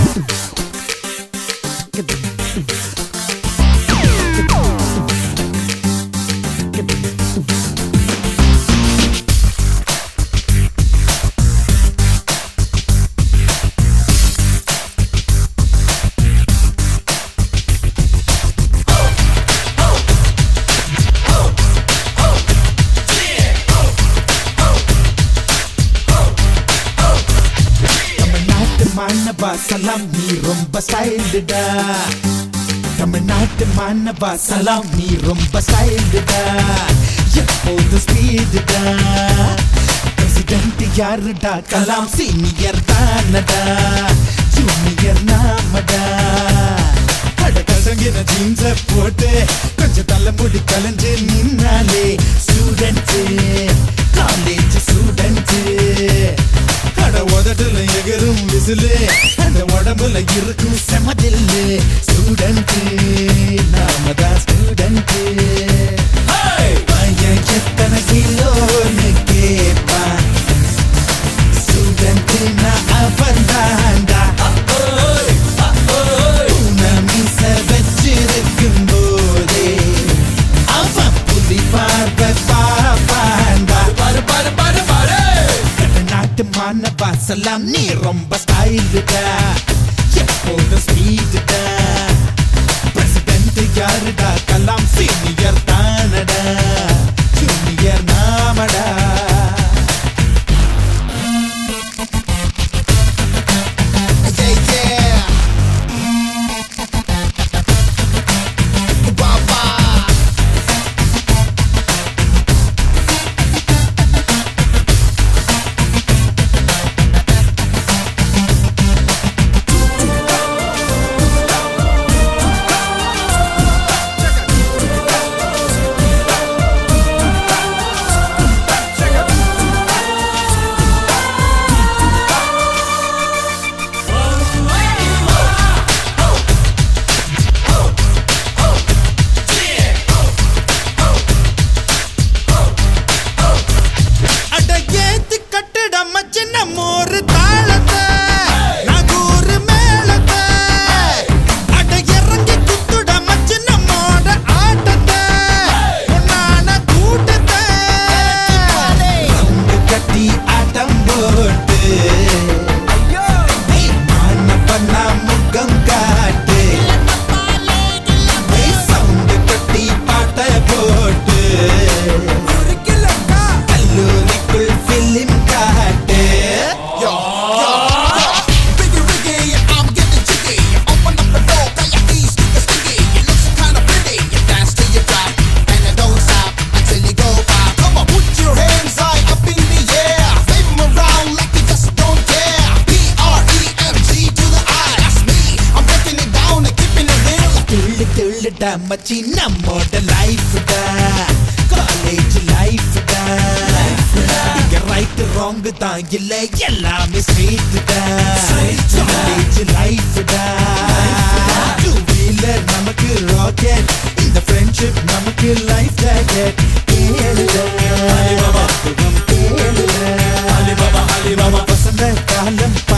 மானவா சலாம் நீ ரொம்ப ஸ்டைல்டா தமிழ்நாட்டு மானவா சலாம் நீ ரொம்ப ஸ்டைல்டா எப்போது ஸ்பீடுடா பிரசிடென்ட் யாருடா கலாம் சீனியர் தானடா ஜூனியர் நாமடா அடக்கசங்கின ஜீன்ஸ போட்டு கொஞ்சம் தலைமுடி கலைஞ்சு நின்னாலே ஸ்டூடெண்ட் காலேஜ் ஸ்டூடெண்ட் உதட்டுல எகரும் விசிலு அந்த உடம்புல இருக்கும் செமதில்லு ஸ்டூடெண்ட் நாமதான் ஸ்டூடெண்ட் பையன் எத்தனை கிலோன்னு கேப்பா ஸ்டூடெண்ட் நான் அவன் தாண்டா மீச வச்சிருக்கும் போதே அவன் புலி பார்வை பாப்பாண்டா பாரு பாரு பாரு பாரு மானவா சலாம் நீ ரொம்ப ஸ்டைல்டா எப்போதும் ஸ்பீடுடா பிரசிடென்ட் யாருடா கலாம் சீனியர் தானடா ஜூனியர் நாமடா மச்சி நம்மோட லைஃப்டா காலேஜ் லைஃப்டா இங்க ரைட் ராங் தான் இல்ல எல்லாமே ஸ்ட்ரெயிட்டா காலேஜ் லைஃப்டா டூ வீலர் நமக்கு ராக்கெட் இந்த ஃப்ரெண்ட்ஷிப் நமக்கு லைஃப் ஜாக்கெட் அலிபாபா வசந்த காலம்